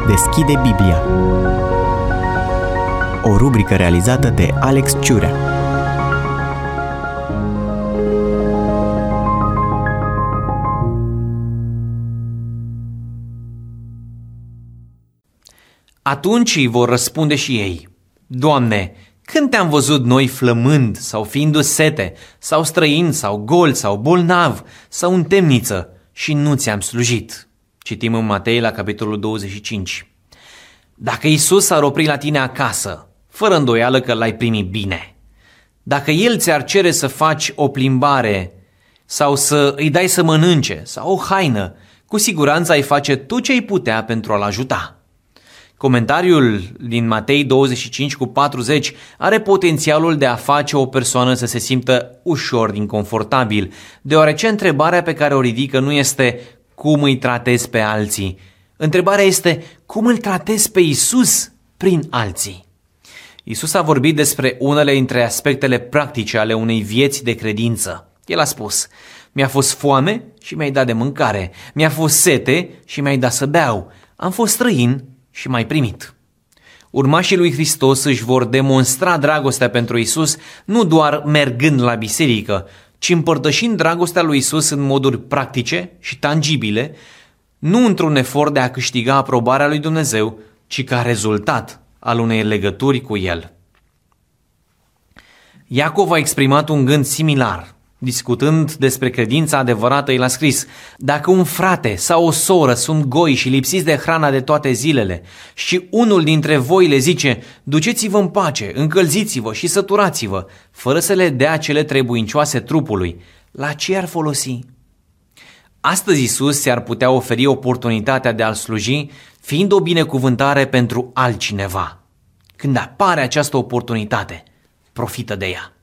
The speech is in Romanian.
deschide Biblia. O rubrică realizată de Alex Ciurea. Atunci îi vor răspunde și ei: Doamne, când te-am văzut noi flămând sau fiindu sete, sau străin, sau gol, sau bolnav, sau în temniță și nu ți-am slujit? Citim în Matei la capitolul 25. Dacă Iisus s-ar opri la tine acasă, fără îndoială că l-ai primit bine. Dacă El ți-ar cere să faci o plimbare sau să îi dai să mănânce sau o haină, cu siguranță ai face tot ce ai putea pentru a-l ajuta. Comentariul din Matei 25:40 are potențialul de a face o persoană să se simtă ușor inconfortabil, deoarece întrebarea pe care o ridică nu este cum îi tratezi pe alții. Întrebarea este cum îl tratezi pe Iisus prin alții. Iisus a vorbit despre unele dintre aspectele practice ale unei vieți de credință. El a spus: mi-a fost foame și mi-ai dat de mâncare, mi-a fost sete și mi-ai dat să beau, am fost străin și m-ai primit. Urmașii lui Hristos își vor demonstra dragostea pentru Iisus nu doar mergând la biserică, ci împărtășind dragostea lui Iisus în moduri practice și tangibile, nu într-un efort de a câștiga aprobarea lui Dumnezeu, ci ca rezultat al unei legături cu El. Iacov a exprimat un gând similar. Discutând despre credința adevărată, el a scris: dacă un frate sau o soră sunt goi și lipsiți de hrana de toate zilele și unul dintre voi le zice: duceți-vă în pace, încălziți-vă și săturați-vă, fără să le dea cele trebuincioase trupului, la ce ar folosi? Astăzi Iisus ți-ar putea oferi oportunitatea de a-L sluji, fiind o binecuvântare pentru altcineva. Când apare această oportunitate, profită de ea.